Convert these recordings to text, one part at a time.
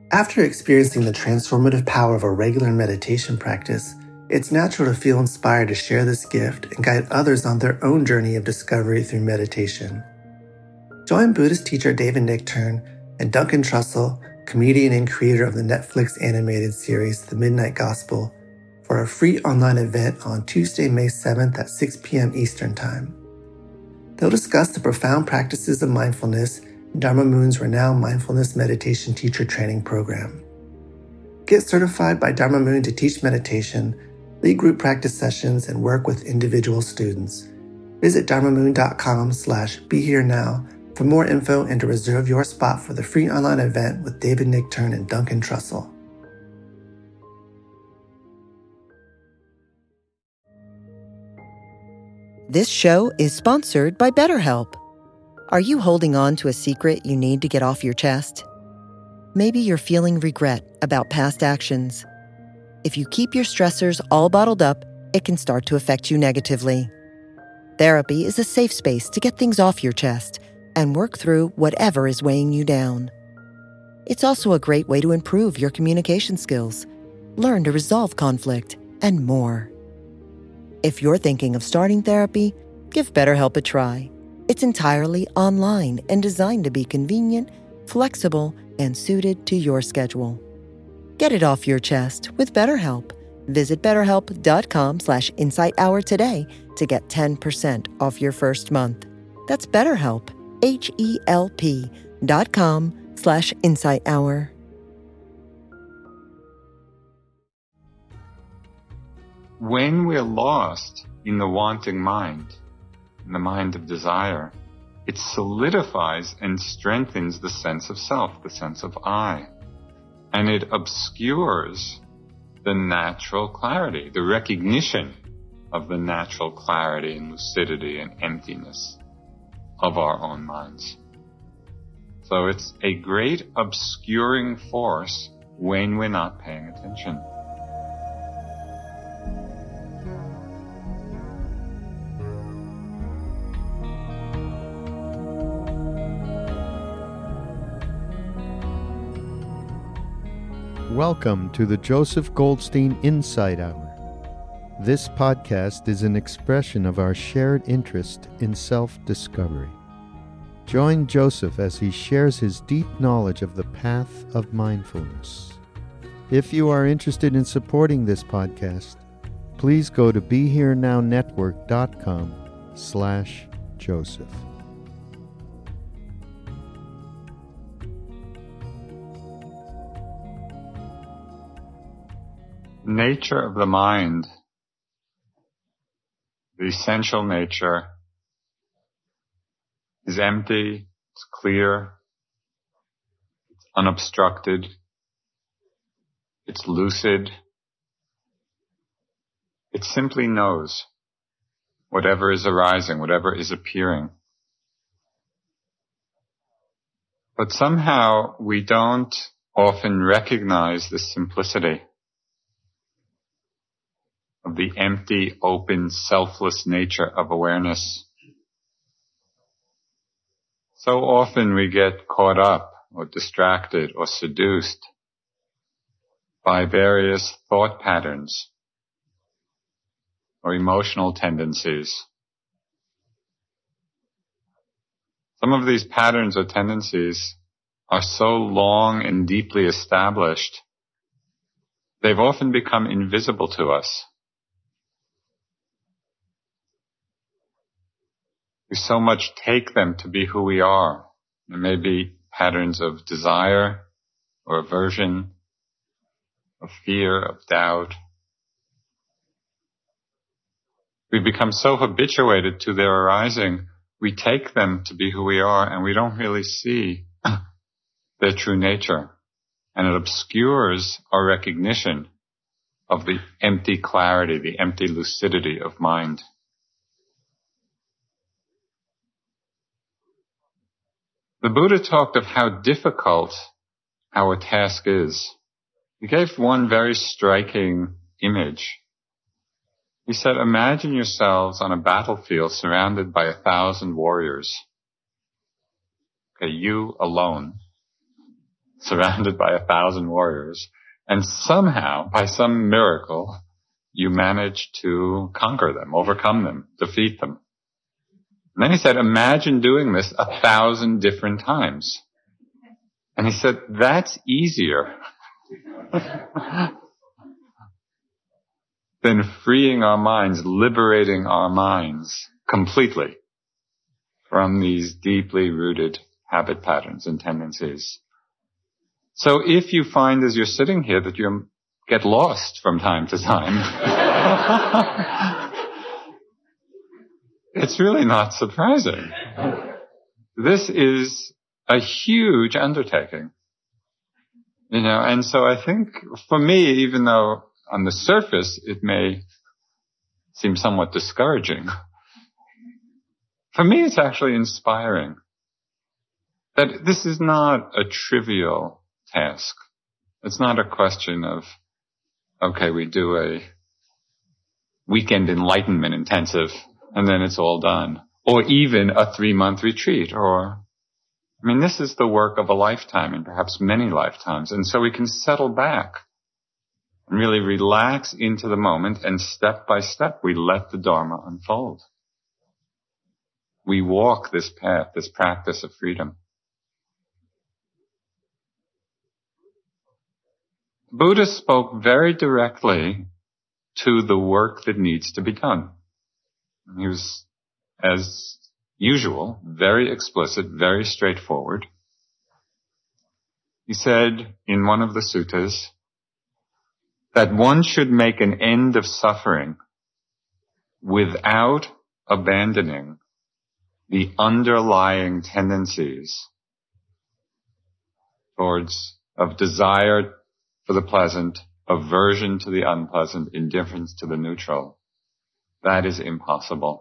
After experiencing the transformative power of a regular meditation practice, it's natural to feel inspired to share this gift and guide others on their own journey of discovery through meditation. Join Buddhist teacher David Nichtern and Duncan Trussell, comedian and creator of the Netflix animated series The Midnight Gospel, for a free online event on Tuesday, May 7th at 6 p.m. Eastern Time. They'll discuss the profound practices of mindfulness in Dharma Moon's renowned mindfulness meditation teacher training program. Get certified by Dharma Moon to teach meditation, lead group practice sessions, and work with individual students. Visit dharmamoon.com/BeHereNow for more info and to reserve your spot for the free online event with David Nichtern and Duncan Trussell. This show is sponsored by BetterHelp. Are you holding on to a secret you need to get off your chest? Maybe you're feeling regret about past actions. If you keep your stressors all bottled up, it can start to affect you negatively. Therapy is a safe space to get things off your chest and work through whatever is weighing you down. It's also a great way to improve your communication skills, learn to resolve conflict, and more. If you're thinking of starting therapy, give BetterHelp a try. It's entirely online and designed to be convenient, flexible, and suited to your schedule. Get it off your chest with BetterHelp. Visit BetterHelp.com/InsightHour today to get 10% off your first month. That's BetterHelp, HELP.com/InsightHour. When we're lost in the wanting mind, in the mind of desire, it solidifies and strengthens the sense of self, the sense of I. And it obscures the natural clarity, the recognition of the natural clarity and lucidity and emptiness of our own minds. So it's a great obscuring force when we're not paying attention. Welcome to the Joseph Goldstein Insight Hour. This podcast is an expression of our shared interest in self-discovery. Join Joseph as he shares his deep knowledge of the path of mindfulness. If you are interested in supporting this podcast, please go to BeHereNowNetwork.com/Joseph. Nature of the mind, the essential nature, is empty, it's clear, it's unobstructed, it's lucid. It simply knows whatever is arising, whatever is appearing. But somehow we don't often recognize this simplicity of the empty, open, selfless nature of awareness. So often we get caught up or distracted or seduced by various thought patterns or emotional tendencies. Some of these patterns or tendencies are so long and deeply established, they've often become invisible to us. We so much take them to be who we are. There may be patterns of desire or aversion, of fear, of doubt. We become so habituated to their arising, we take them to be who we are, and we don't really see their true nature. And it obscures our recognition of the empty clarity, the empty lucidity of mind. The Buddha talked of how difficult our task is. He gave one very striking image. He said, imagine yourselves on a battlefield surrounded by 1,000 warriors. Okay, you alone. surrounded by 1,000 warriors, and somehow, by some miracle, you manage to conquer them, overcome them, defeat them. And then he said, imagine doing this 1,000 different times. And he said, that's easier than freeing our minds, liberating our minds completely from these deeply rooted habit patterns and tendencies. So if you find as you're sitting here that you get lost from time to time, it's really not surprising. This is a huge undertaking. And so I think for me, even though on the surface it may seem somewhat discouraging, for me it's actually inspiring that this is not a trivial task. It's not a question of, okay, we do a weekend enlightenment intensive and then it's all done. Or even a 3-month retreat. This is the work of a lifetime and perhaps many lifetimes. And so we can settle back and really relax into the moment, and step by step we let the Dharma unfold. We walk this path, this practice of freedom. Buddha spoke very directly to the work that needs to be done. He was, as usual, very explicit, very straightforward. He said in one of the suttas that one should make an end of suffering without abandoning the underlying tendencies of desire for the pleasant, aversion to the unpleasant, indifference to the neutral. That is impossible.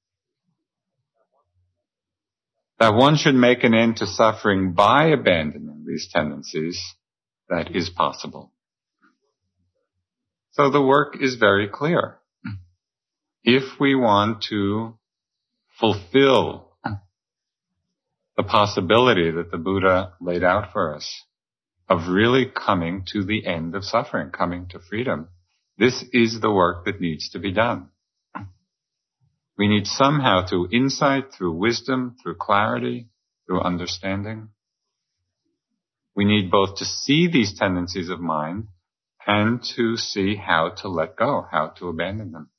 That one should make an end to suffering by abandoning these tendencies, that is possible. So the work is very clear. If we want to fulfill the possibility that the Buddha laid out for us of really coming to the end of suffering, coming to freedom, this is the work that needs to be done. We need somehow, through insight, through wisdom, through clarity, through understanding, we need both to see these tendencies of mind and to see how to let go, how to abandon them.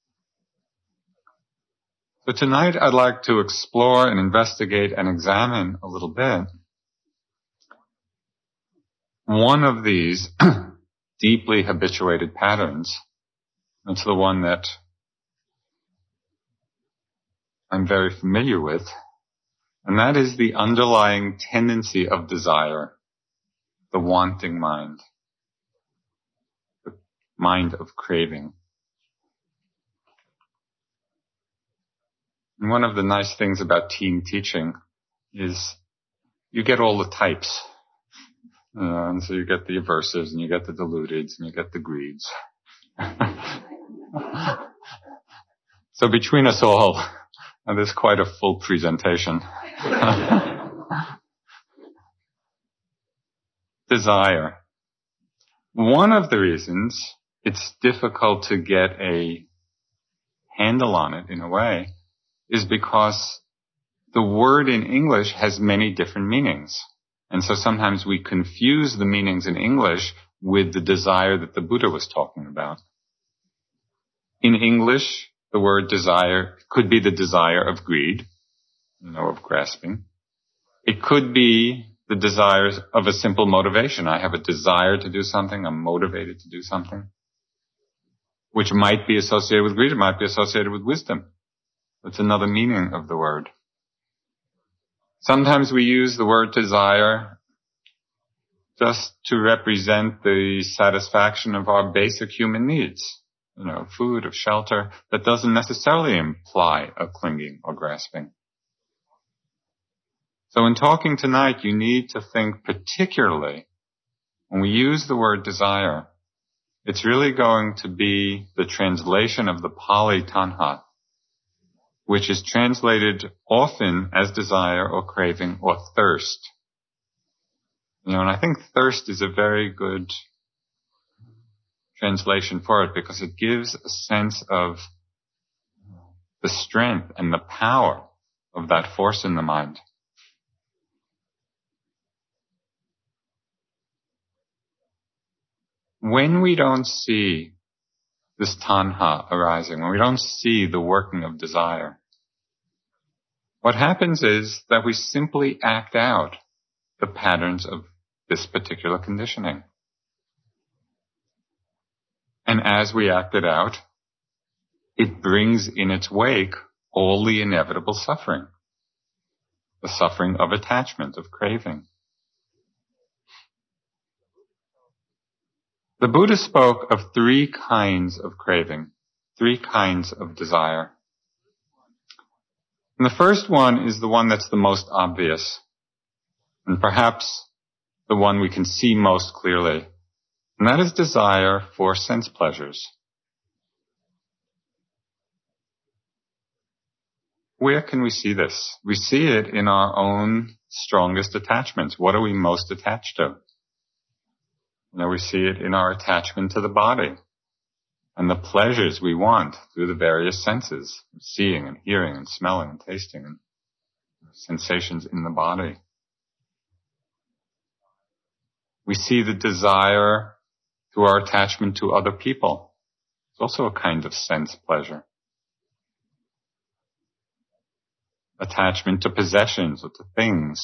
So tonight I'd like to explore and investigate and examine a little bit one of these deeply habituated patterns. It's the one that I'm very familiar with, and that is the underlying tendency of desire, the wanting mind, the mind of craving. And one of the nice things about team teaching is you get all the types. And so you get the aversives, and you get the deludeds, and you get the greeds. So between us all, and there's quite a full presentation. Desire. One of the reasons it's difficult to get a handle on it in a way is because the word in English has many different meanings. And so sometimes we confuse the meanings in English with the desire that the Buddha was talking about. In English, the word desire could be the desire of greed, of grasping. It could be the desires of a simple motivation. I have a desire to do something. I'm motivated to do something, which might be associated with greed. It might be associated with wisdom. That's another meaning of the word. Sometimes we use the word desire just to represent the satisfaction of our basic human needs. Food, of shelter. That doesn't necessarily imply a clinging or grasping. So in talking tonight, you need to think particularly, when we use the word desire, it's really going to be the translation of the Pali tanha, which is translated often as desire or craving or thirst. And I think thirst is a very good translation for it because it gives a sense of the strength and the power of that force in the mind. When we don't see this tanha arising, when we don't see the working of desire, what happens is that we simply act out the patterns of this particular conditioning. And as we act it out, it brings in its wake all the inevitable suffering. The suffering of attachment, of craving. The Buddha spoke of 3 kinds of craving, 3 kinds of desire. And the first one is the one that's the most obvious, and perhaps the one we can see most clearly, and that is desire for sense pleasures. Where can we see this? We see it in our own strongest attachments. What are we most attached to? We see it in our attachment to the body and the pleasures we want through the various senses, seeing and hearing and smelling and tasting and sensations in the body. We see the desire through our attachment to other people. It's also a kind of sense pleasure. Attachment to possessions or to things.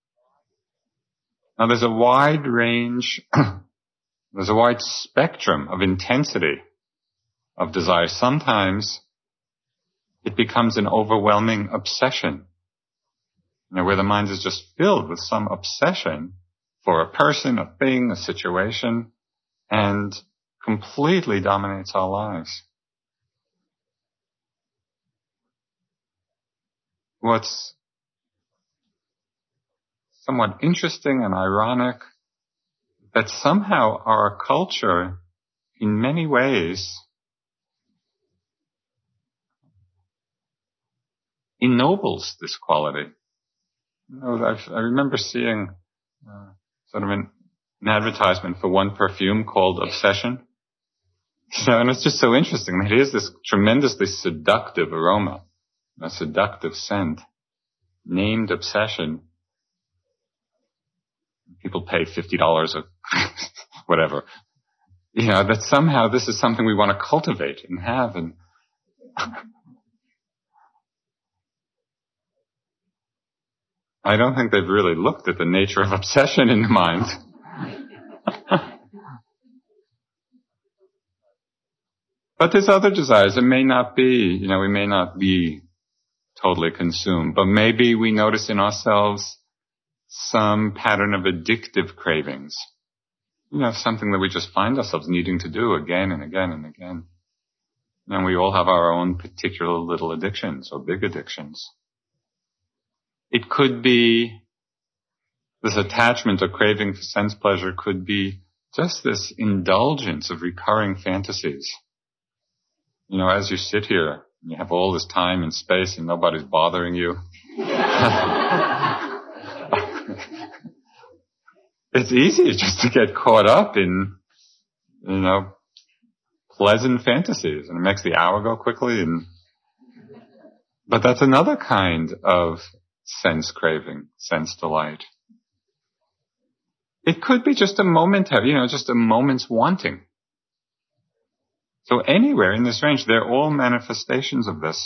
Now there's a wide range, there's a wide spectrum of intensity of desire. Sometimes it becomes an overwhelming obsession, where the mind is just filled with some obsession for a person, a thing, a situation, and completely dominates our lives. What's somewhat interesting and ironic, that somehow our culture, in many ways, ennobles this quality. I remember seeing sort of an advertisement for one perfume called Obsession. And it's just so interesting that it is this tremendously seductive aroma, a seductive scent, named Obsession. People pay $50 or whatever. That somehow this is something we want to cultivate and have. And I don't think they've really looked at the nature of obsession in the mind. But there's other desires. It may not be, we may not be totally consumed, but maybe we notice in ourselves some pattern of addictive cravings. Something that we just find ourselves needing to do again and again and again. And we all have our own particular little addictions or big addictions. It could be this attachment or craving for sense pleasure could be just this indulgence of recurring fantasies. As you sit here, and you have all this time and space and nobody's bothering you. It's easy just to get caught up in, pleasant fantasies, and it makes the hour go quickly. But that's another kind of sense craving, sense delight. It could be just a momentary, just a moment's wanting. So anywhere in this range, they're all manifestations of this.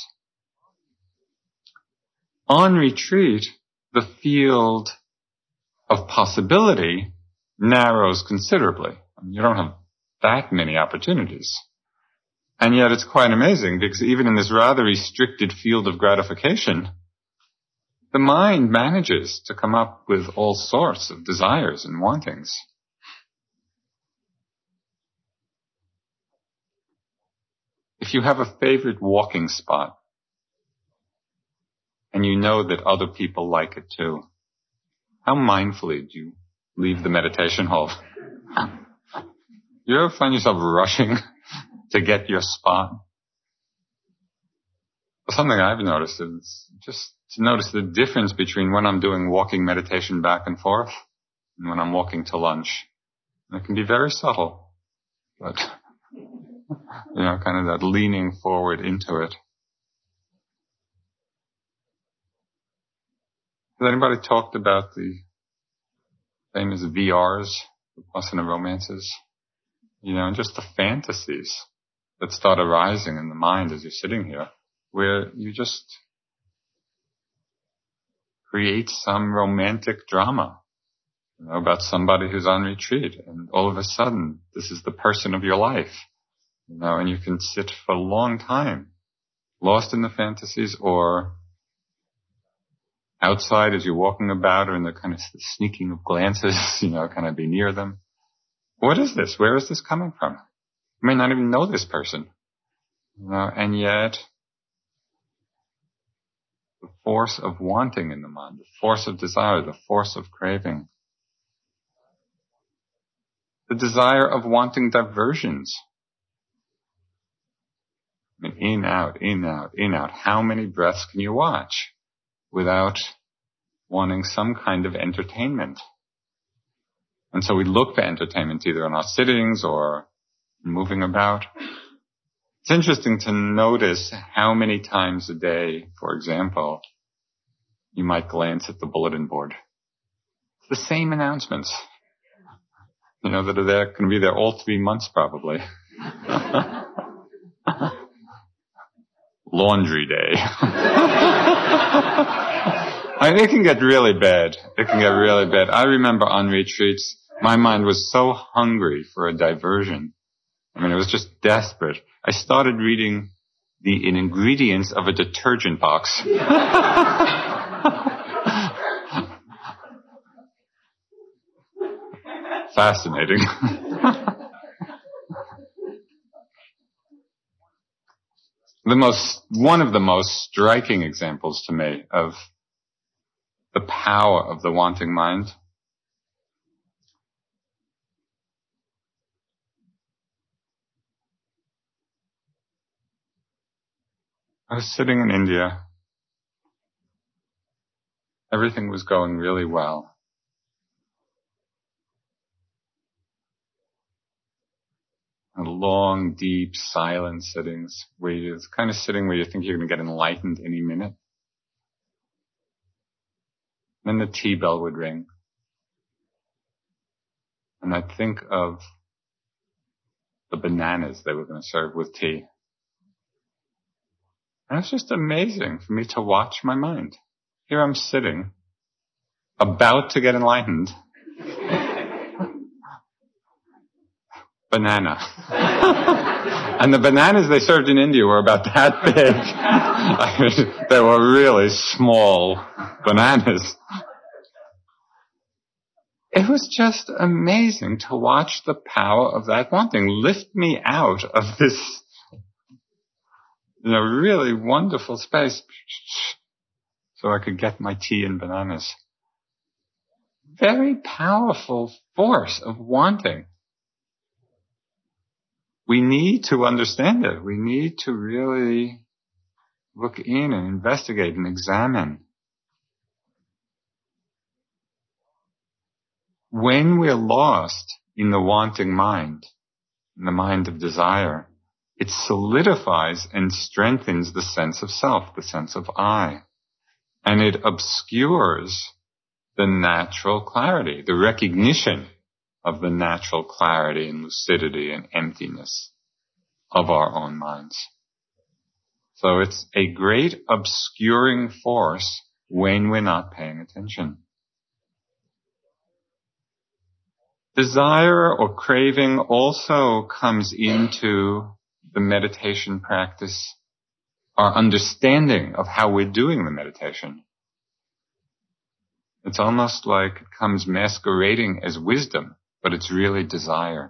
On retreat, the field of possibility narrows considerably. You don't have that many opportunities. And yet it's quite amazing because even in this rather restricted field of gratification, the mind manages to come up with all sorts of desires and wantings. If you have a favorite walking spot, and you know that other people like it too, how mindfully do you leave the meditation hall? You ever find yourself rushing to get your spot? Well, something I've noticed is just to notice the difference between when I'm doing walking meditation back and forth and when I'm walking to lunch. And it can be very subtle, but, kind of that leaning forward into it. Has anybody talked about the famous VRs, Vipassana romances? And just the fantasies that start arising in the mind as you're sitting here, where you just create some romantic drama, about somebody who's on retreat, and all of a sudden, this is the person of your life, and you can sit for a long time, lost in the fantasies, or outside as you're walking about, or in the kind of sneaking of glances, kind of be near them. What is this? Where is this coming from? You may not even know this person. And yet, the force of wanting in the mind, the force of desire, the force of craving, the desire of wanting diversions. In, out, in, out, in, out. How many breaths can you watch without wanting some kind of entertainment? And so we look for entertainment either in our sittings or moving about. It's interesting to notice how many times a day, for example, you might glance at the bulletin board. It's the same announcements, that are there, going to be there all 3 months probably. Laundry day. It can get really bad. I remember on retreats, my mind was so hungry for a diversion. It was just desperate. I started reading the ingredients of a detergent box. Fascinating. One of the most striking examples to me of the power of the wanting mind I was sitting in India. Everything was going really well. Long, deep, silent sittings, where you're kind of sitting where you think you're going to get enlightened any minute. Then the tea bell would ring. And I'd think of the bananas they were going to serve with tea. And it's just amazing for me to watch my mind. Here I'm sitting, about to get enlightened. Banana. And the bananas they served in India were about that big. They were really small bananas. It was just amazing to watch the power of that wanting lift me out of this, really wonderful space so I could get my tea and bananas. Very powerful force of wanting. We need to understand it. We need to really look in and investigate and examine. When we're lost in the wanting mind, in the mind of desire, it solidifies and strengthens the sense of self, the sense of I. And it obscures the natural clarity, the recognition of the natural clarity and lucidity and emptiness of our own minds. So it's a great obscuring force when we're not paying attention. Desire or craving also comes into the meditation practice, our understanding of how we're doing the meditation. It's almost like it comes masquerading as wisdom, but it's really desire.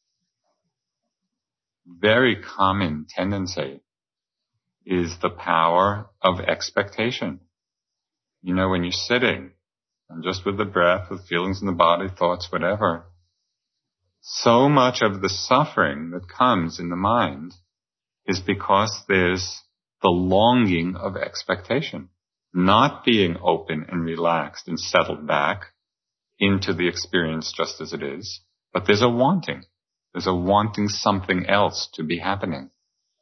Very common tendency is the power of expectation. When you're sitting, and just with the breath, with feelings in the body, thoughts, whatever, so much of the suffering that comes in the mind is because there's the longing of expectation, not being open and relaxed and settled back into the experience just as it is, but there's a wanting. There's a wanting something else to be happening.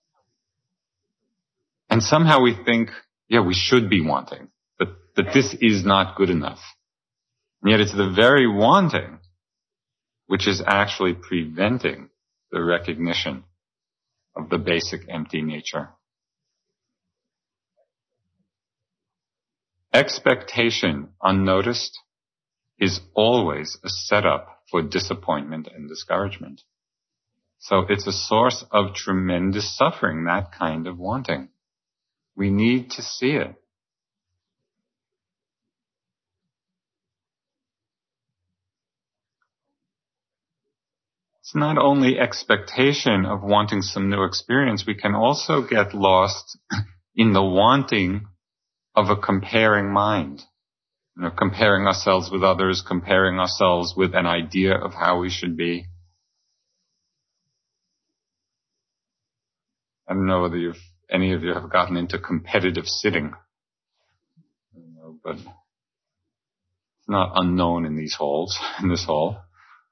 And somehow we think, yeah, we should be wanting, that this is not good enough. And yet it's the very wanting which is actually preventing the recognition of the basic empty nature. Expectation, unnoticed, is always a setup for disappointment and discouragement. So it's a source of tremendous suffering, that kind of wanting. We need to see it. It's not only expectation of wanting some new experience, we can also get lost in the wanting of a comparing mind. Comparing ourselves with others, comparing ourselves with an idea of how we should be. I don't know whether any of you have gotten into competitive sitting, but it's not unknown in these halls, in this hall.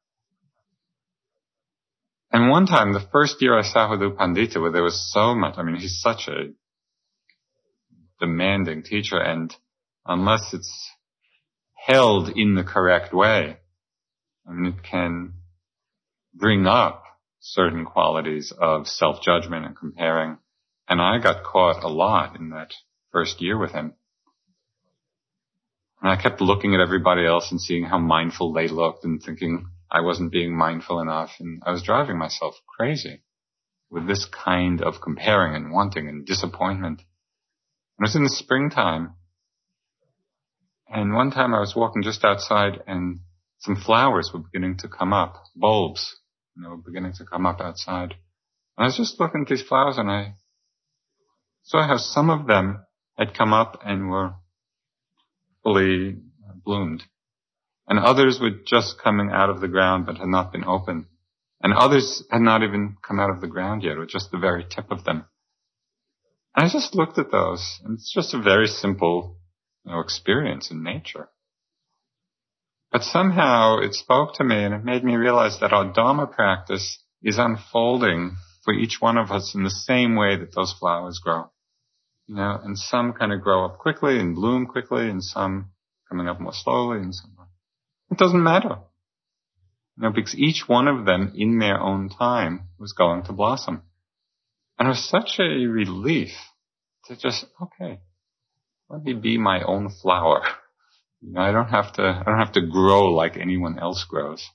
And one time, the first year I sat with U Pandita, where there was so much, he's such a demanding teacher, and unless it's held in the correct way, it can bring up certain qualities of self-judgment and comparing. And I got caught a lot in that first year with him. And I kept looking at everybody else and seeing how mindful they looked and thinking I wasn't being mindful enough. And I was driving myself crazy with this kind of comparing and wanting and disappointment. It was in the springtime. And one time I was walking just outside and some flowers were beginning to come up, bulbs, were beginning to come up outside. And I was just looking at these flowers and I saw how some of them had come up and were fully bloomed. And others were just coming out of the ground but had not been opened. And others had not even come out of the ground yet, or just the very tip of them. And I just looked at those, and it's just a very simple experience in nature. But somehow it spoke to me and it made me realize that our Dharma practice is unfolding for each one of us in the same way that those flowers grow. And some kind of grow up quickly and bloom quickly, and some coming up more slowly, and some more. It doesn't matter. Because each one of them in their own time was going to blossom. And it was such a relief to just, okay, let me be my own flower. I don't have to grow like anyone else grows.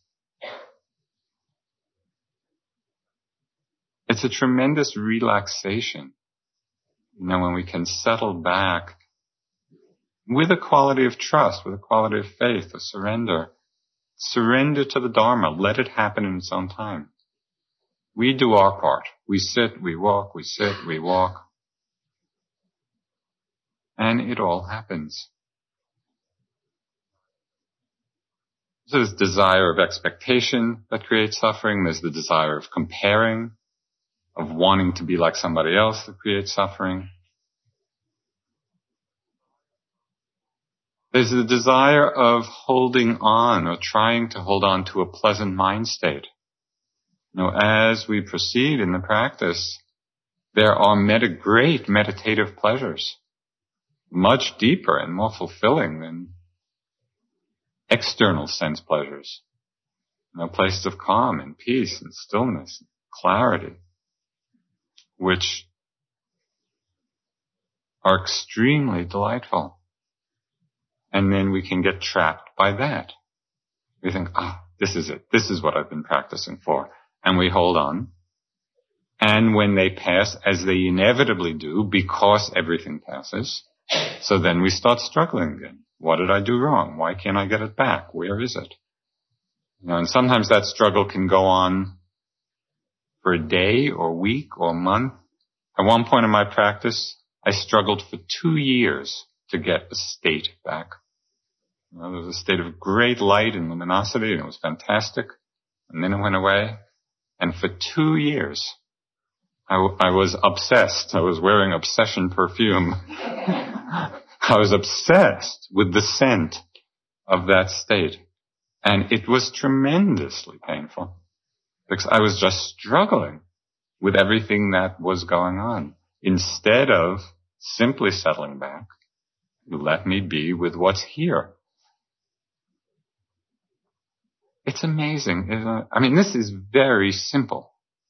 It's a tremendous relaxation, when we can settle back with a quality of trust, with a quality of faith, of surrender. Surrender to the Dharma. Let it happen in its own time. We do our part. We sit, we walk, we sit, we walk. And it all happens. So there's desire of expectation that creates suffering. There's the desire of comparing, of wanting to be like somebody else that creates suffering. There's the desire of holding on or trying to hold on to a pleasant mind state. As we proceed in the practice, there are great meditative pleasures, much deeper and more fulfilling than external sense pleasures. Places of calm and peace and stillness, and clarity, which are extremely delightful. And then we can get trapped by that. We think, this is it. This is what I've been practicing for. And we hold on. And when they pass, as they inevitably do, because everything passes, so then we start struggling again. What did I do wrong? Why can't I get it back? Where is it? And sometimes that struggle can go on for a day or week or month. At one point in my practice, I struggled for 2 years to get a state back. There was a state of great light and luminosity, and it was fantastic. And then it went away. And for 2 years, I was obsessed. I was wearing obsession perfume. I was obsessed with the scent of that state. And it was tremendously painful because I was just struggling with everything that was going on. Instead of simply settling back, let me be with what's here. It's amazing, isn't it? I mean, this is very simple.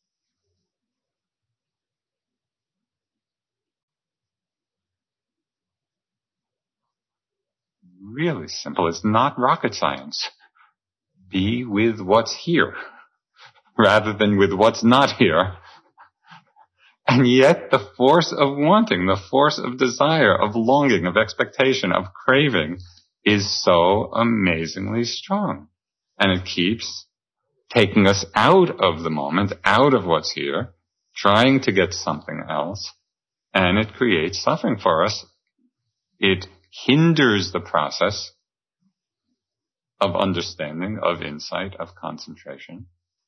Really simple. It's not rocket science. Be with what's here rather than with what's not here. And yet the force of wanting, the force of desire, of longing, of expectation, of craving is so amazingly strong. And it keeps taking us out of the moment, out of what's here, trying to get something else, and it creates suffering for us. It hinders the process of understanding, of insight, of concentration.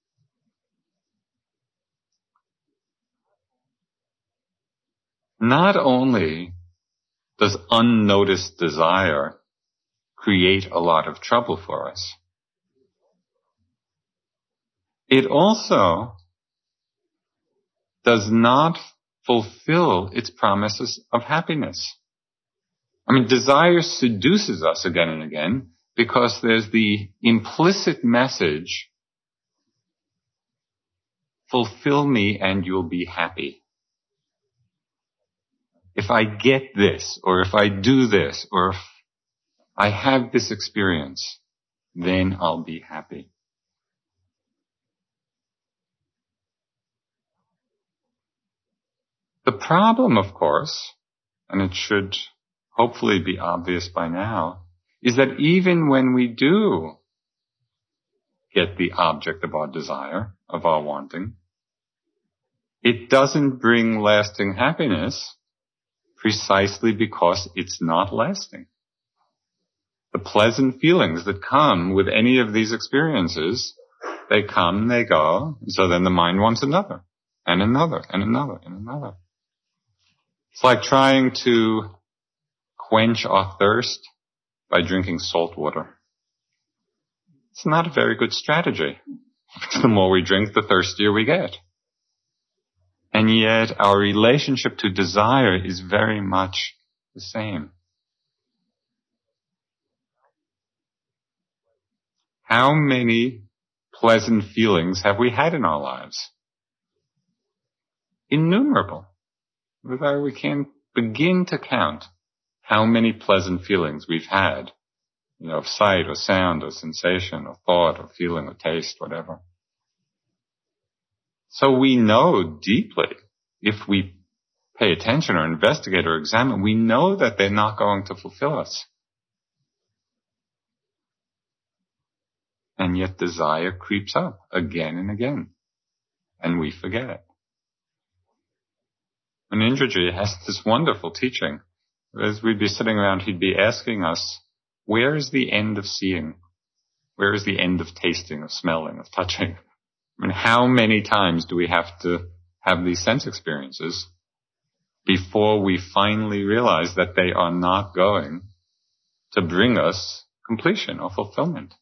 Not only does unnoticed desire create a lot of trouble for us, it also does not fulfill its promises of happiness. I mean, desire seduces us again and again because there's the implicit message, fulfill me and you'll be happy. If I get this, or if I do this, or if I have this experience, then I'll be happy. The problem, of course, and it should hopefully be obvious by now, is that even when we do get the object of our desire, of our wanting, it doesn't bring lasting happiness precisely because it's not lasting. The pleasant feelings that come with any of these experiences, they come, they go, so then the mind wants another, and another, and another, and another. It's like trying to quench our thirst by drinking salt water. It's not a very good strategy. The more we drink, the thirstier we get. And yet our relationship to desire is very much the same. How many pleasant feelings have we had in our lives? Innumerable. We can't begin to count how many pleasant feelings we've had, of sight or sound or sensation or thought or feeling or taste, whatever. So we know deeply, if we pay attention or investigate or examine, we know that they're not going to fulfill us. And yet desire creeps up again and again, and we forget it. And Indraji has this wonderful teaching. As we'd be sitting around, he'd be asking us, where is the end of seeing? Where is the end of tasting, of smelling, of touching? I mean, how many times do we have to have these sense experiences before we finally realize that they are not going to bring us completion or fulfillment?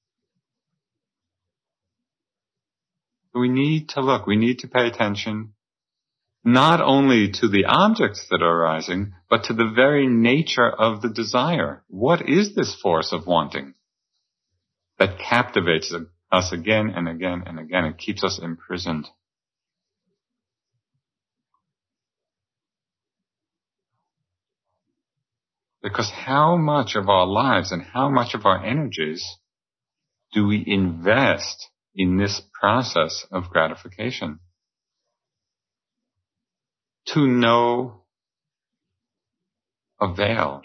We need to look, we need to pay attention not only to the objects that are arising, but to the very nature of the desire. What is this force of wanting that captivates us again and again and again and keeps us imprisoned? Because how much of our lives and how much of our energies do we invest in this process of gratification? To no avail.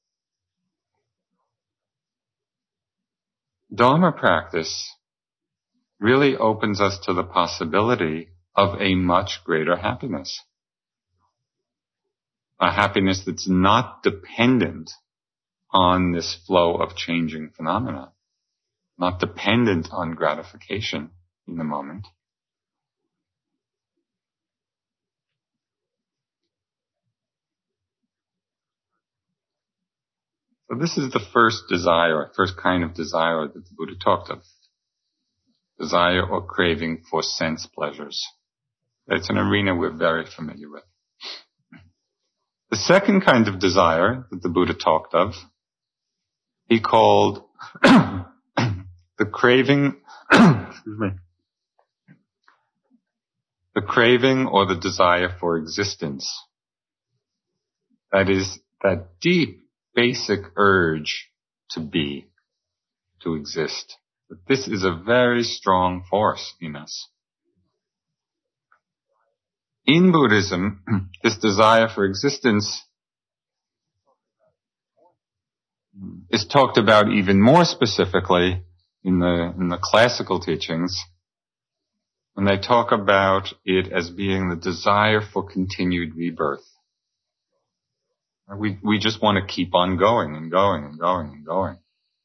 Dharma practice really opens us to the possibility of a much greater happiness. A happiness that's not dependent on this flow of changing phenomena, not dependent on gratification in the moment. So this is the first desire, first kind of desire that the Buddha talked of. Desire or craving for sense pleasures. It's an arena we're very familiar with. The second kind of desire that the Buddha talked of, he called the craving, the craving or the desire for existence. That is, that deep, basic urge to be, to exist. But this is a very strong force in us. In Buddhism, this desire for existence is talked about even more specifically in the classical teachings, when they talk about it as being the desire for continued rebirth. We just want to keep on going and going and going and going.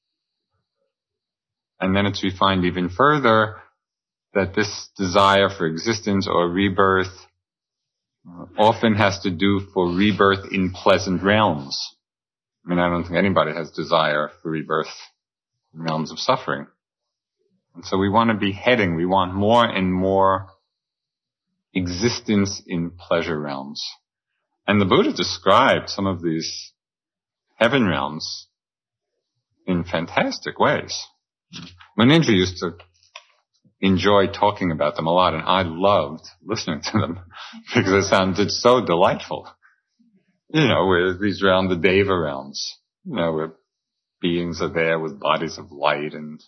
And then it's refined even further that this desire for existence or rebirth often has to do for rebirth in pleasant realms. I mean, I don't think anybody has desire for rebirth in realms of suffering. And so we want to be heading, we want more and more existence in pleasure realms. And the Buddha described some of these heaven realms in fantastic ways. Munindra used to enjoy talking about them a lot, and I loved listening to them because it sounded so delightful. You know, where these realms, the Deva realms, you know, where beings are there with bodies of light and,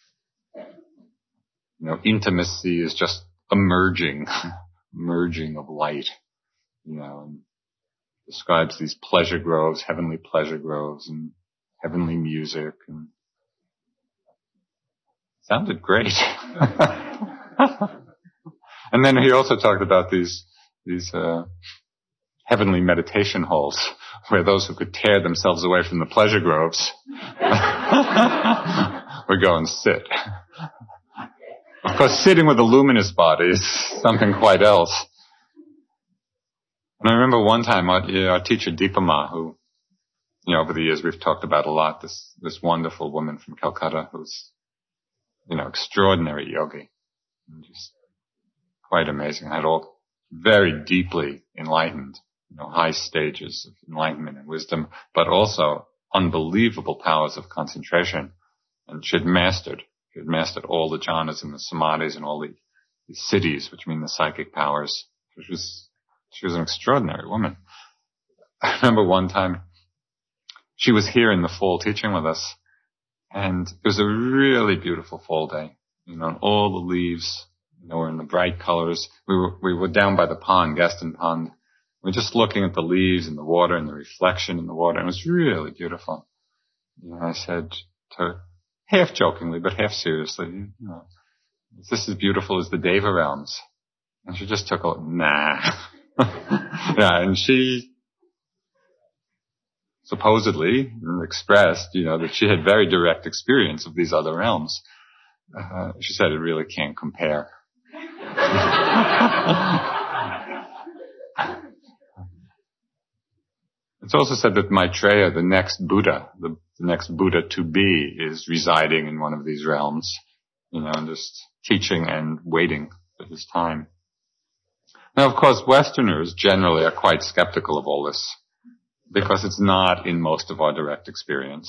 you know, intimacy is just merging of light, you know, and describes these pleasure groves, heavenly pleasure groves and heavenly music, and sounded great. And then he also talked about these heavenly meditation halls where those who could tear themselves away from the pleasure groves would go and sit. Of course, sitting with a luminous body is something quite else. And I remember one time our teacher Deepama, who, you know, over the years we've talked about a lot, this wonderful woman from Calcutta who's, you know, extraordinary yogi, and just quite amazing. Had all very deeply enlightened, you know, high stages of enlightenment and wisdom, but also unbelievable powers of concentration. And she had mastered all the jhanas and the samadhis and all the siddhis, which mean the psychic powers. She was an extraordinary woman. I remember one time she was here in the fall teaching with us, and it was a really beautiful fall day. You know, and all the leaves, you know, were in the bright colors. We were down by the pond, Gaston Pond. We were just looking at the leaves and the water and the reflection in the water. It was really beautiful. You know, I said to her, half jokingly, but half seriously, you know, is this as beautiful as the Deva realms? And she just took a, nah. Yeah, and she supposedly expressed, you know, that she had very direct experience of these other realms. She said it really can't compare. It's also said that Maitreya, the next Buddha, the next Buddha to be, is residing in one of these realms, you know, and just teaching and waiting for his time. Now, of course, Westerners generally are quite skeptical of all this, because it's not in most of our direct experience.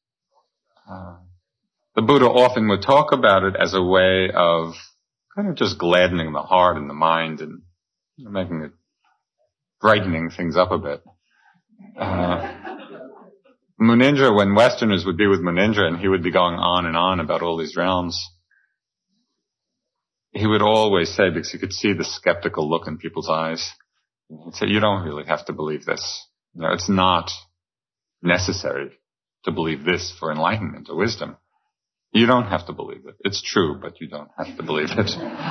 The Buddha often would talk about it as a way of kind of just gladdening the heart and the mind and making it, brightening things up a bit. Munindra, when Westerners would be with Munindra and he would be going on and on about all these realms, he would always say, because you could see the skeptical look in people's eyes, he'd say, you don't really have to believe this. You know, it's not necessary to believe this for enlightenment or wisdom. You don't have to believe it. It's true, but you don't have to believe it.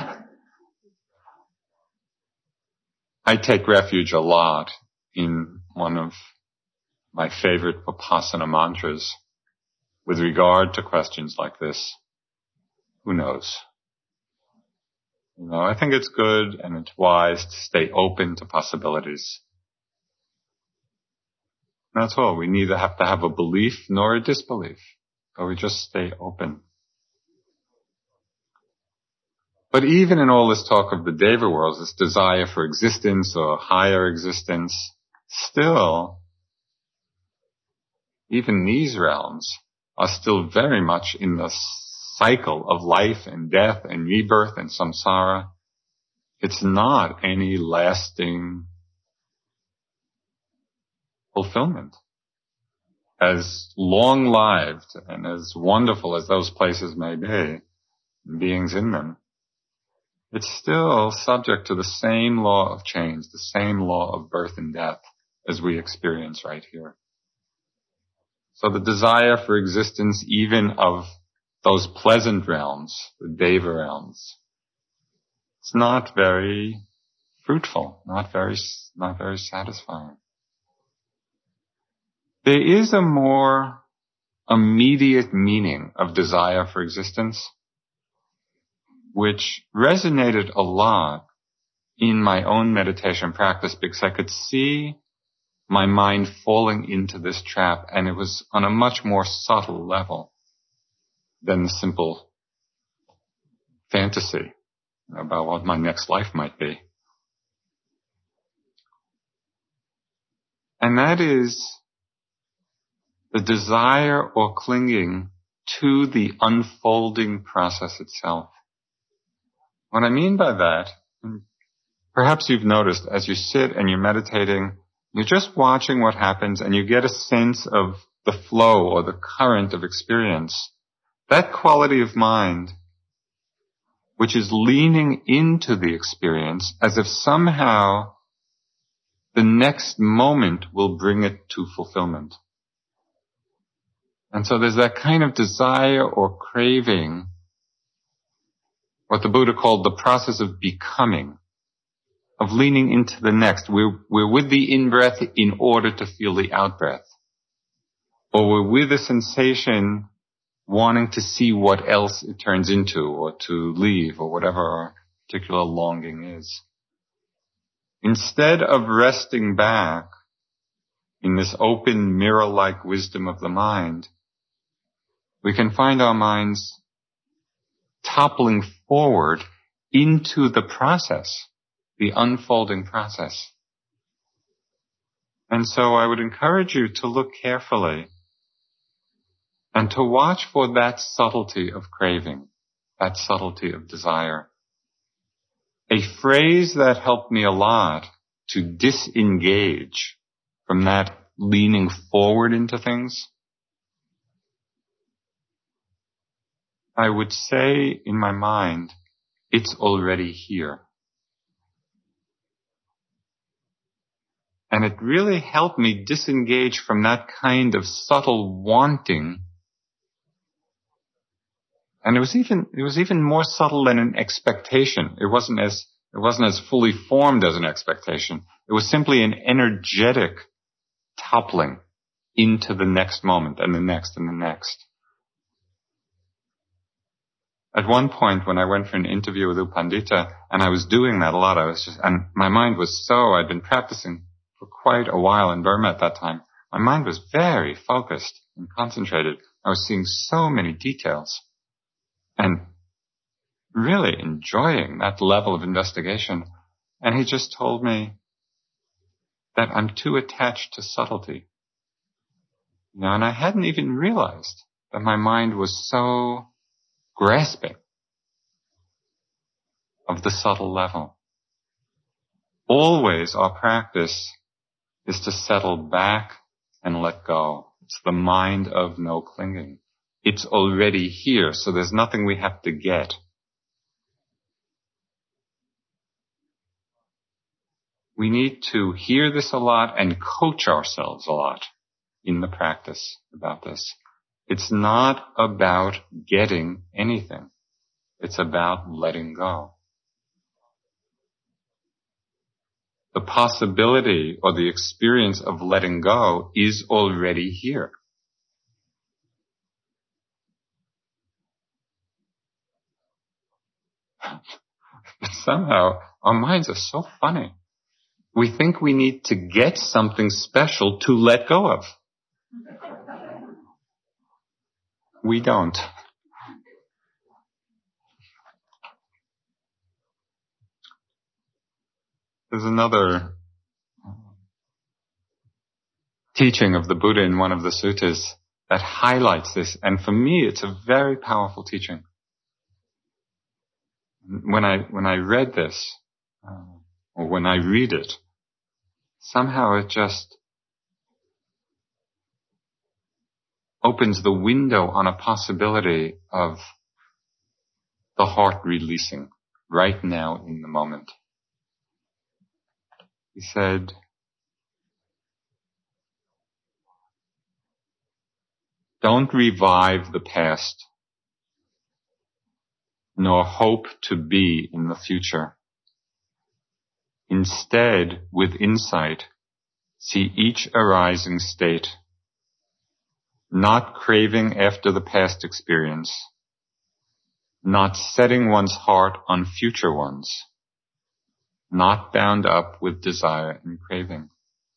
I take refuge a lot in one of my favorite Vipassana mantras with regard to questions like this. Who knows? You know, I think it's good and it's wise to stay open to possibilities. That's all. We neither have to have a belief nor a disbelief, but we just stay open. But even in all this talk of the Deva worlds, this desire for existence or higher existence, still, even these realms are still very much in the cycle of life and death and rebirth and samsara. It's not any lasting fulfillment. As long-lived and as wonderful as those places may be, beings in them, it's still subject to the same law of change, the same law of birth and death as we experience right here. So the desire for existence even of those pleasant realms, the Deva realms, it's not very fruitful, not very satisfying. There is a more immediate meaning of desire for existence, which resonated a lot in my own meditation practice because I could see my mind falling into this trap, and it was on a much more subtle level than the simple fantasy about what my next life might be. And that is the desire or clinging to the unfolding process itself. What I mean by that, perhaps you've noticed as you sit and you're meditating, you're just watching what happens and you get a sense of the flow or the current of experience. That quality of mind, which is leaning into the experience as if somehow the next moment will bring it to fulfillment. And so there's that kind of desire or craving, what the Buddha called the process of becoming, of leaning into the next. We're with the in-breath in order to feel the out-breath. Or we're with a sensation wanting to see what else it turns into, or to leave, or whatever our particular longing is. Instead of resting back in this open mirror-like wisdom of the mind, we can find our minds toppling forward into the process, the unfolding process. And so I would encourage you to look carefully and to watch for that subtlety of craving, that subtlety of desire. A phrase that helped me a lot to disengage from that leaning forward into things, I would say in my mind, it's already here. And it really helped me disengage from that kind of subtle wanting. And it was even more subtle than an expectation. It wasn't as fully formed as an expectation. It was simply an energetic toppling into the next moment and the next and the next. At one point when I went for an interview with U Pandita, and I was doing that a lot, and my mind was I'd been practicing for quite a while in Burma at that time. My mind was very focused and concentrated. I was seeing so many details and really enjoying that level of investigation. And he just told me that I'm too attached to subtlety. And I hadn't even realized that my mind was so grasping of the subtle level. Always our practice is to settle back and let go. It's the mind of no clinging. It's already here, so there's nothing we have to get. We need to hear this a lot and coach ourselves a lot in the practice about this. It's not about getting anything. It's about letting go. The possibility or the experience of letting go is already here. But somehow our minds are so funny. we think we need to get something special to let go of. We don't. There's another teaching of the Buddha in one of the suttas that highlights this, and for me it's a very powerful teaching. When I read this, or when I read it, somehow it just opens the window on a possibility of the heart releasing right now in the moment. He said, don't revive the past, nor hope to be in the future. Instead, with insight, see each arising state, not craving after the past experience, not setting one's heart on future ones, not bound up with desire and craving.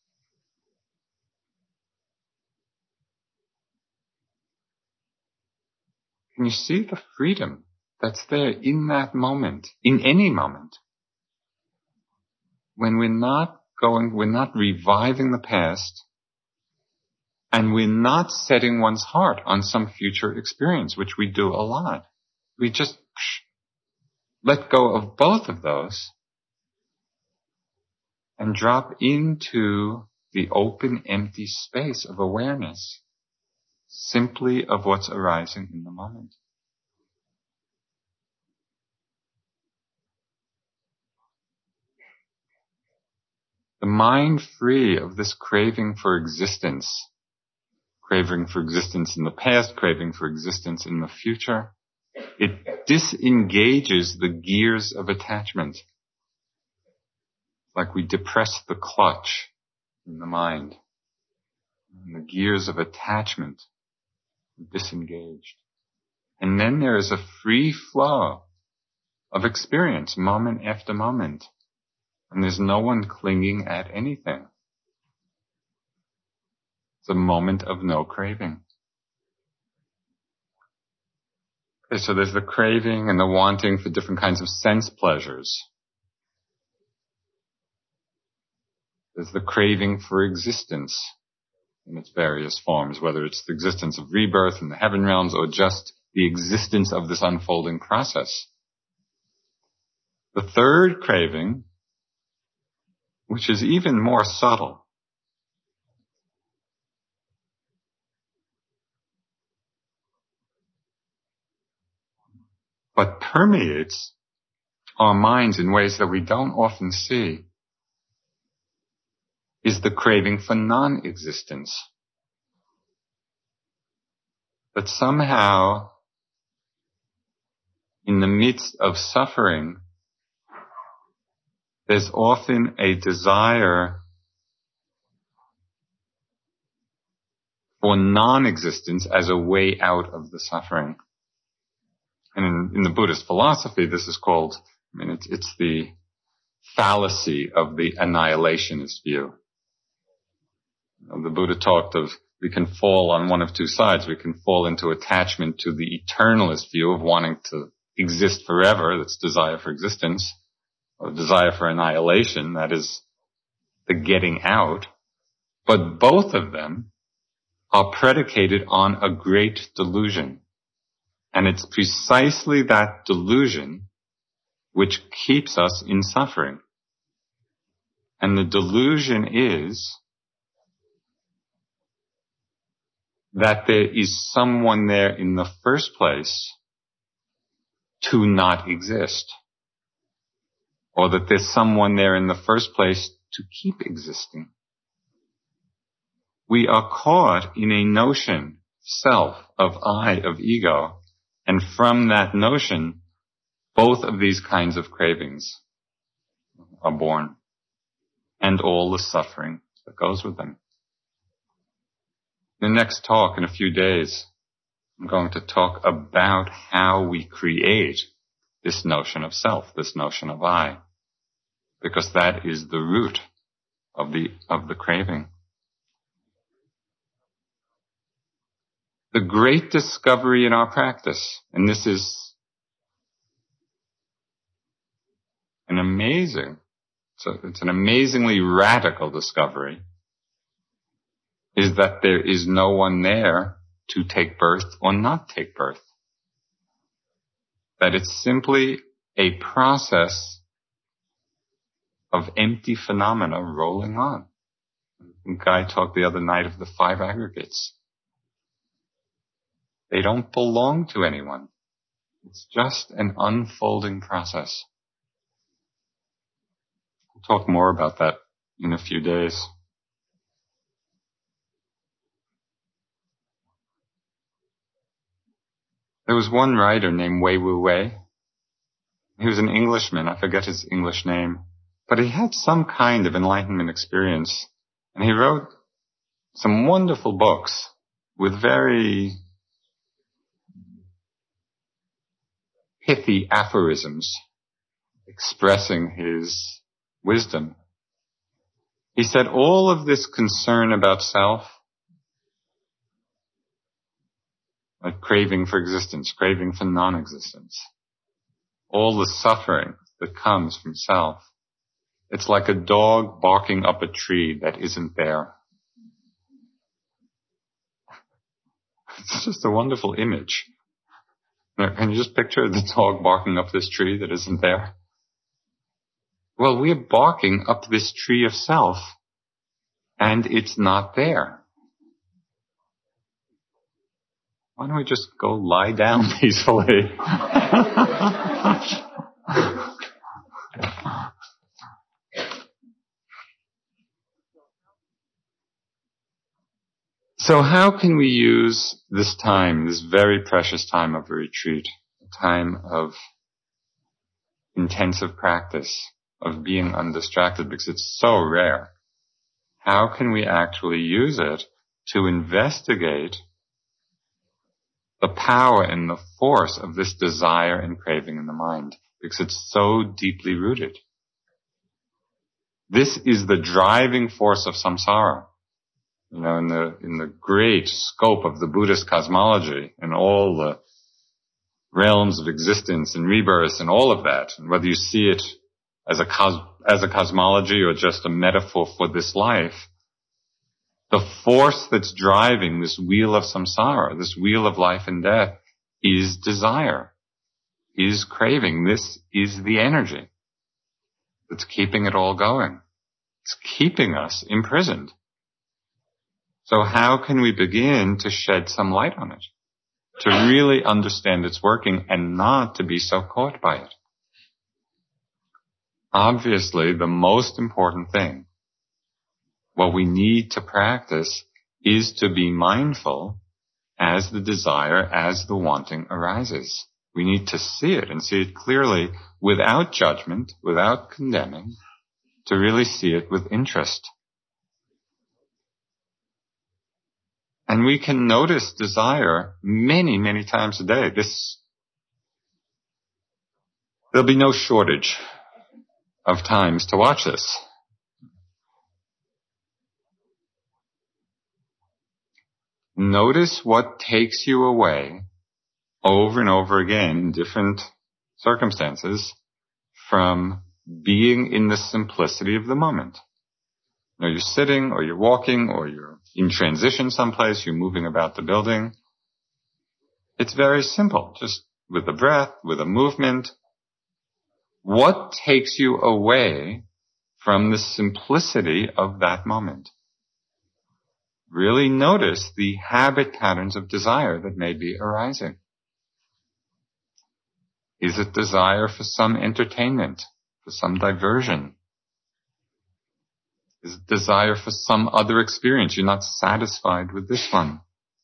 Can you see the freedom that's there in that moment, in any moment? When we're not reviving the past, and we're not setting one's heart on some future experience, which we do a lot. We just let go of both of those and drop into the open, empty space of awareness, simply of what's arising in the moment. The mind free of this craving for existence in the past, craving for existence in the future, it disengages the gears of attachment. Like we depress the clutch in the mind. And the gears of attachment are disengaged. And then there is a free flow of experience, moment after moment. And there's no one clinging at anything. It's a moment of no craving. Okay, so there's the craving and the wanting for different kinds of sense pleasures. There's the craving for existence in its various forms, whether it's the existence of rebirth in the heaven realms or just the existence of this unfolding process. The third craving, which is even more subtle, but permeates our minds in ways that we don't often see, is the craving for non-existence. That somehow, in the midst of suffering, there's often a desire for non-existence as a way out of the suffering. And in the Buddhist philosophy, this is called, it's the fallacy of the annihilationist view. The Buddha talked of, we can fall on one of two sides. We can fall into attachment to the eternalist view of wanting to exist forever, that's desire for existence, or desire for annihilation, that is the getting out. But both of them are predicated on a great delusion. And it's precisely that delusion which keeps us in suffering. And the delusion is that there is someone there in the first place to not exist. Or that there's someone there in the first place to keep existing. We are caught in a notion, self, of I, of ego, and from that notion, both of these kinds of cravings are born, and all the suffering that goes with them. In the next talk, in a few days, I'm going to talk about how we create this notion of self, this notion of I, because that is the root of the craving. The great discovery in our practice, and this is it's an amazingly radical discovery, is that there is no one there to take birth or not take birth. That it's simply a process of empty phenomena rolling on. Guy talked the other night of the 5 aggregates. They don't belong to anyone. It's just an unfolding process. We'll talk more about that in a few days. There was one writer named Wei Wu Wei. He was an Englishman. I forget his English name. But he had some kind of enlightenment experience. And he wrote some wonderful books with very pithy aphorisms expressing his wisdom. He said all of this concern about self, like craving for existence, craving for non-existence, all the suffering that comes from self, it's like a dog barking up a tree that isn't there. It's just a wonderful image. Can you just picture the dog barking up this tree that isn't there? Well, we're barking up this tree of self, and it's not there. Why don't we just go lie down peacefully? So how can we use this time, this very precious time of a retreat, a time of intensive practice, of being undistracted, because it's so rare? How can we actually use it to investigate the power and the force of this desire and craving in the mind? Because it's so deeply rooted. This is the driving force of samsara. You know, in the great scope of the Buddhist cosmology and all the realms of existence and rebirth and all of that, and whether you see it as a cosmology or just a metaphor for this life, the force that's driving this wheel of samsara, this wheel of life and death, is desire, is craving. This is the energy that's keeping it all going. It's keeping us imprisoned. So how can we begin to shed some light on it? To really understand its working and not to be so caught by it? Obviously, the most important thing, what we need to practice, is to be mindful as the desire, as the wanting arises. We need to see it and see it clearly without judgment, without condemning, to really see it with interest. And we can notice desire many, many times a day. There'll be no shortage of times to watch this. Notice what takes you away over and over again in different circumstances from being in the simplicity of the moment. You know, you're sitting or you're walking or you're in transition someplace, you're moving about the building. It's very simple, just with the breath, with a movement. What takes you away from the simplicity of that moment? Really notice the habit patterns of desire that may be arising. Is it desire for some entertainment, for some diversion? Is it desire for some other experience? You're not satisfied with this one.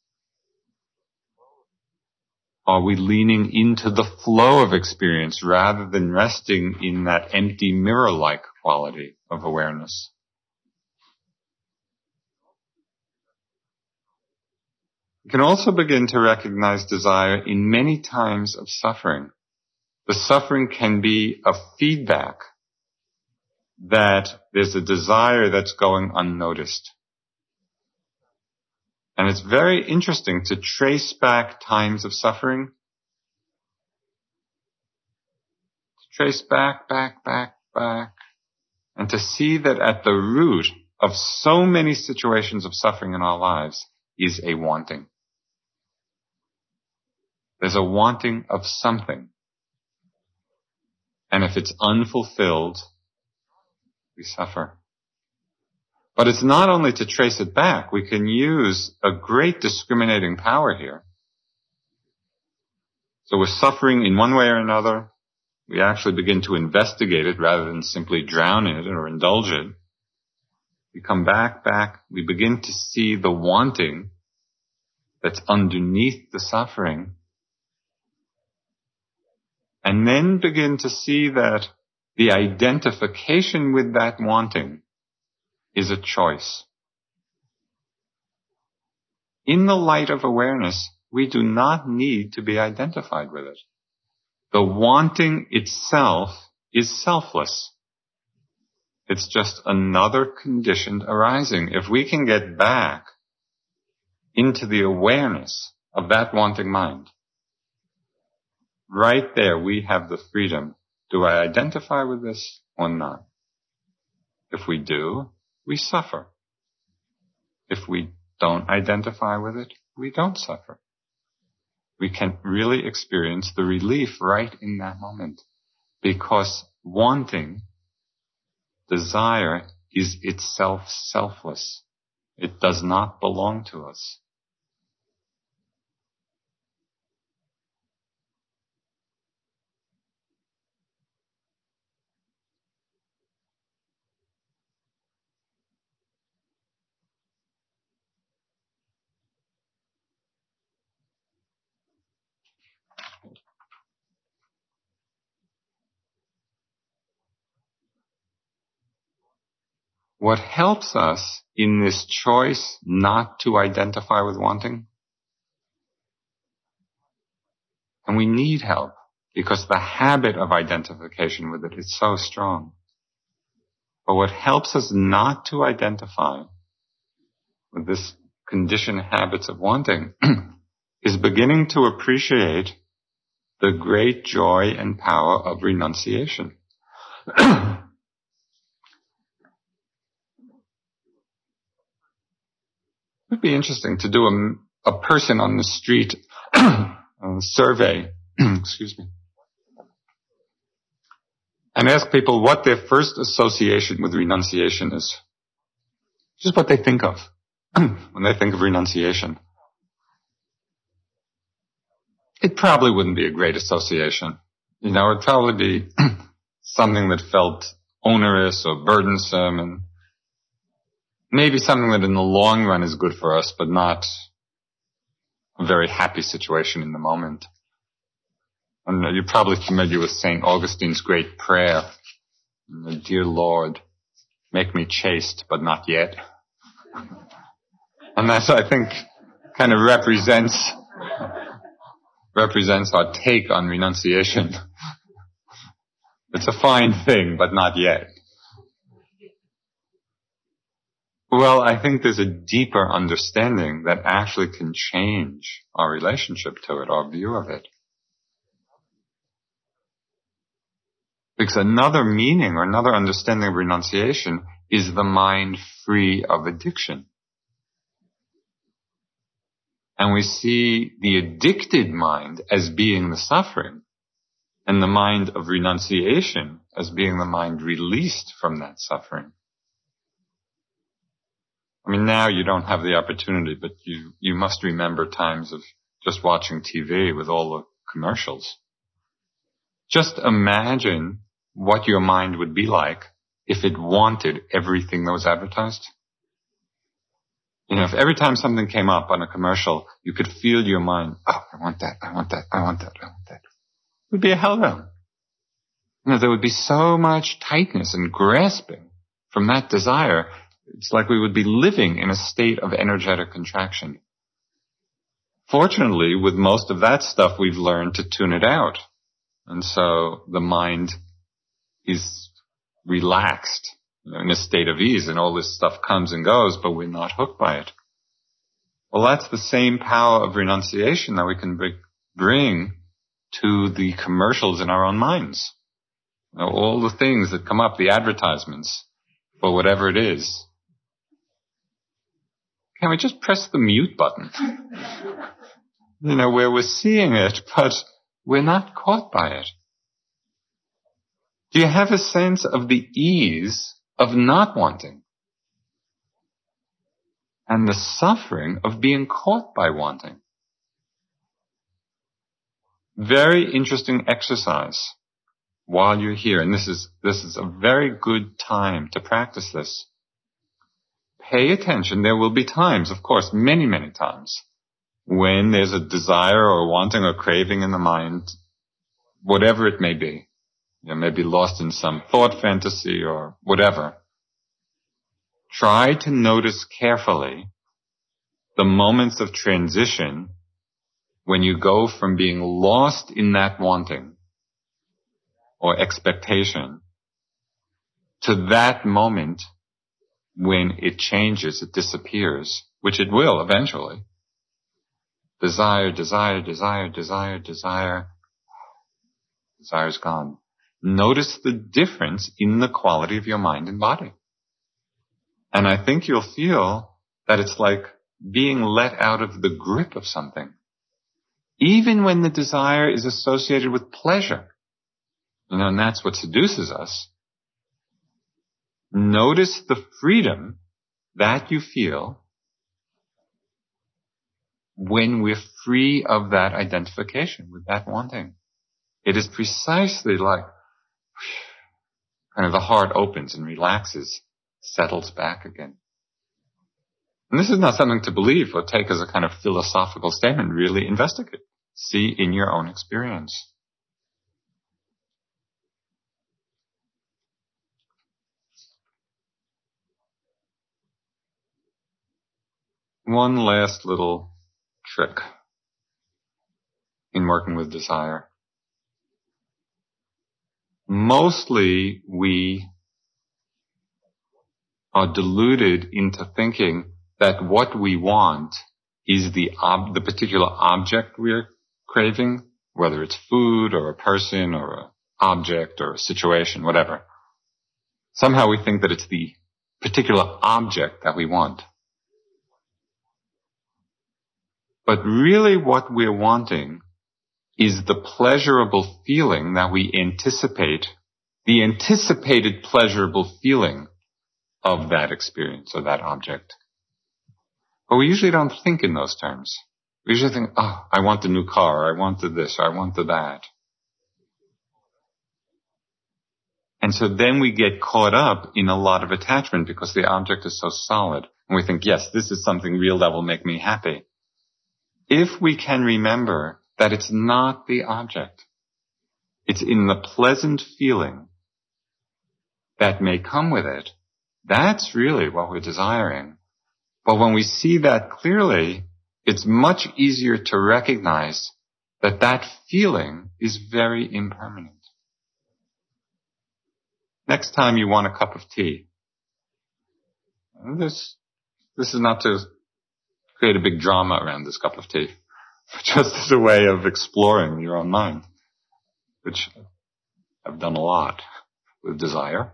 Are we leaning into the flow of experience rather than resting in that empty mirror-like quality of awareness? We can also begin to recognize desire in many times of suffering. The suffering can be a feedback that there's a desire that's going unnoticed. And it's very interesting to trace back times of suffering. To trace back, and to see that at the root of so many situations of suffering in our lives is a wanting. There's a wanting of something. And if it's unfulfilled, we suffer. But it's not only to trace it back. We can use a great discriminating power here. So we're suffering in one way or another. We actually begin to investigate it rather than simply drown in it or indulge it. We come back. We begin to see the wanting that's underneath the suffering. And then begin to see that the identification with that wanting is a choice. In the light of awareness, we do not need to be identified with it. The wanting itself is selfless. It's just another conditioned arising. If we can get back into the awareness of that wanting mind, right there we have the freedom. Do I identify with this or not? If we do, we suffer. If we don't identify with it, we don't suffer. We can really experience the relief right in that moment, because wanting, desire, is itself selfless. It does not belong to us. What helps us in this choice not to identify with wanting, and we need help because the habit of identification with it is so strong. But what helps us not to identify with this conditioned habits of wanting is beginning to appreciate the great joy and power of renunciation. It would be interesting to do a person on the street survey, excuse me, and ask people what their first association with renunciation is. Just what they think of when they think of renunciation. It probably wouldn't be a great association. You know, it'd probably be something that felt onerous or burdensome, and maybe something that in the long run is good for us, but not a very happy situation in the moment. And you're probably familiar with St. Augustine's great prayer. Dear Lord, make me chaste, but not yet. And that, I think, kind of represents our take on renunciation. It's a fine thing, but not yet. Well, I think there's a deeper understanding that actually can change our relationship to it, our view of it. Because another meaning or another understanding of renunciation is the mind free of addiction. And we see the addicted mind as being the suffering, and the mind of renunciation as being the mind released from that suffering. I mean, now you don't have the opportunity, but you must remember times of just watching TV with all the commercials. Just imagine what your mind would be like if it wanted everything that was advertised. You know, if every time something came up on a commercial, you could feel your mind, oh, I want that, I want that, I want that, I want that. It would be a hellbound. You know, there would be so much tightness and grasping from that desire. It's like we would be living in a state of energetic contraction. Fortunately, with most of that stuff, we've learned to tune it out. And so the mind is relaxed, in a state of ease, and all this stuff comes and goes, but we're not hooked by it. Well, that's the same power of renunciation that we can bring to the commercials in our own minds. All the things that come up, the advertisements, for whatever it is. Can we just press the mute button? Where we're seeing it, but we're not caught by it. Do you have a sense of the ease of not wanting? And the suffering of being caught by wanting? Very interesting exercise while you're here. And this is a very good time to practice this. Pay attention. There will be times, of course, many, many times, when there's a desire or wanting or craving in the mind, whatever it may be. You may be lost in some thought fantasy or whatever. Try to notice carefully the moments of transition when you go from being lost in that wanting or expectation to that moment when it changes, it disappears, which it will eventually. Desire, desire, desire, desire, desire. Desire's gone. Notice the difference in the quality of your mind and body. And I think you'll feel that it's like being let out of the grip of something. Even when the desire is associated with pleasure. And that's what seduces us. Notice the freedom that you feel when we're free of that identification with that wanting. It is precisely like kind of the heart opens and relaxes, settles back again. And this is not something to believe or take as a kind of philosophical statement. Really investigate. See in your own experience. One last little trick in working with desire. Mostly we are deluded into thinking that what we want is the particular object we're craving, whether it's food or a person or an object or a situation, whatever. Somehow we think that it's the particular object that we want. But really what we're wanting is the pleasurable feeling that we anticipate, the anticipated pleasurable feeling of that experience or that object. But we usually don't think in those terms. We usually think, I want a new car, I wanted this, I wanted that. And so then we get caught up in a lot of attachment because the object is so solid. And we think, yes, this is something real that will make me happy. If we can remember that it's not the object, it's in the pleasant feeling that may come with it, that's really what we're desiring. But when we see that clearly, it's much easier to recognize that that feeling is very impermanent. Next time you want a cup of tea, this is not to create a big drama around this cup of tea, just as a way of exploring your own mind, which I've done a lot with desire.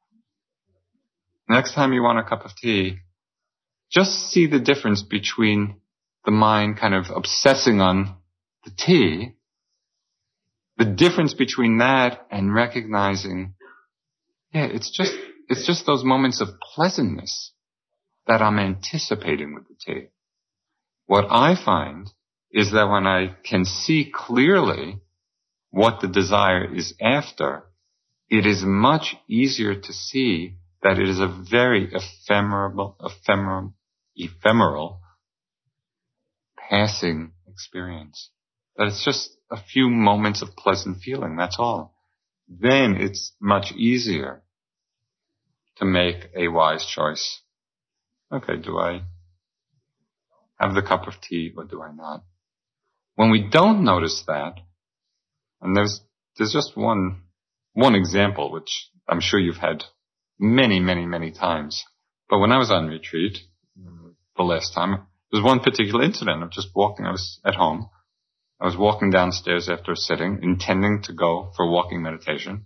Next time you want a cup of tea, just see the difference between the mind kind of obsessing on the tea, the difference between that and recognizing, it's just those moments of pleasantness that I'm anticipating with the tea. What I find is that when I can see clearly what the desire is after, it is much easier to see that it is a very ephemeral passing experience. That it's just a few moments of pleasant feeling, that's all. Then it's much easier to make a wise choice. Okay, do I have the cup of tea or do I not? When we don't notice that, and there's just one example which I'm sure you've had many, many, many times. But when I was on retreat, the last time, there was one particular incident of just walking. I was at home. I was walking downstairs after sitting, intending to go for walking meditation.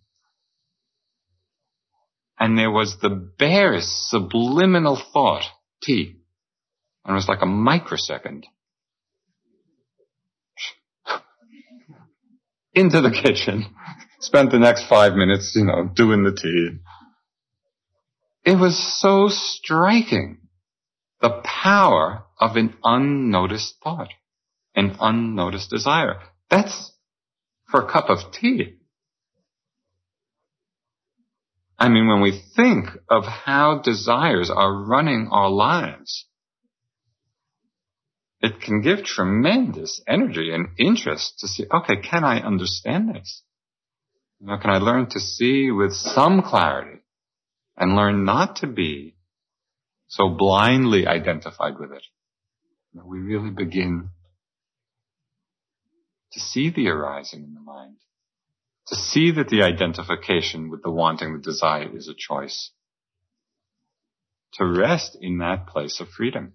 And there was the barest subliminal thought, tea. And it was like a microsecond. Into the kitchen. Spent the next 5 minutes, doing the tea. It was so striking. The power of an unnoticed thought, an unnoticed desire. That's for a cup of tea. I mean, when we think of how desires are running our lives, it can give tremendous energy and interest to see, okay, can I understand this? Can I learn to see with some clarity and learn not to be so blindly identified with it? We really begin to see the arising in the mind, to see that the identification with the wanting, the desire is a choice, to rest in that place of freedom.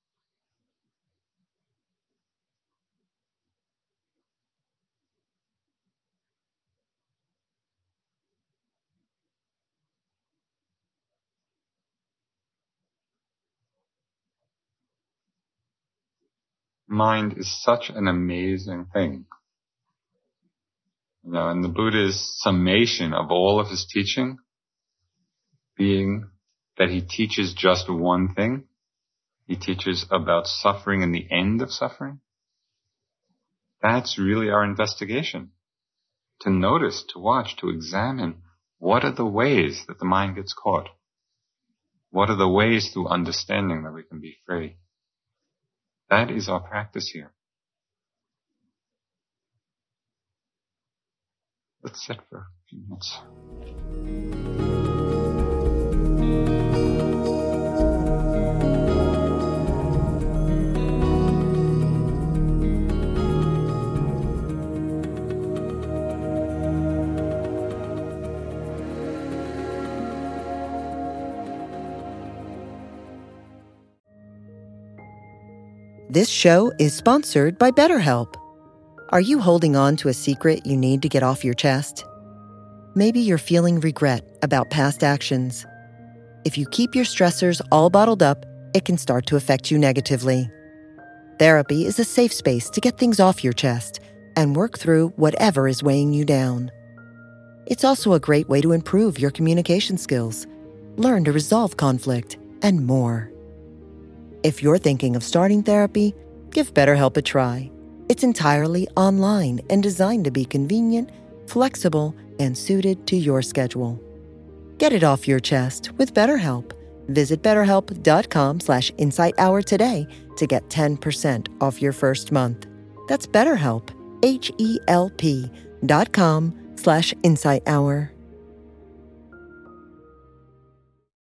Mind is such an amazing thing. And the Buddha's summation of all of his teaching being that he teaches just one thing. He teaches about suffering and the end of suffering. That's really our investigation. To notice, to watch, to examine what are the ways that the mind gets caught. What are the ways through understanding that we can be free? That is our practice here. Let's sit for a few minutes. This show is sponsored by BetterHelp. Are you holding on to a secret you need to get off your chest? Maybe you're feeling regret about past actions. If you keep your stressors all bottled up, it can start to affect you negatively. Therapy is a safe space to get things off your chest and work through whatever is weighing you down. It's also a great way to improve your communication skills, learn to resolve conflict, and more. If you're thinking of starting therapy, give BetterHelp a try. It's entirely online and designed to be convenient, flexible, and suited to your schedule. Get it off your chest with BetterHelp. Visit BetterHelp.com/InsightHour today to get 10% off your first month. That's BetterHelp, HELP.com/InsightHour.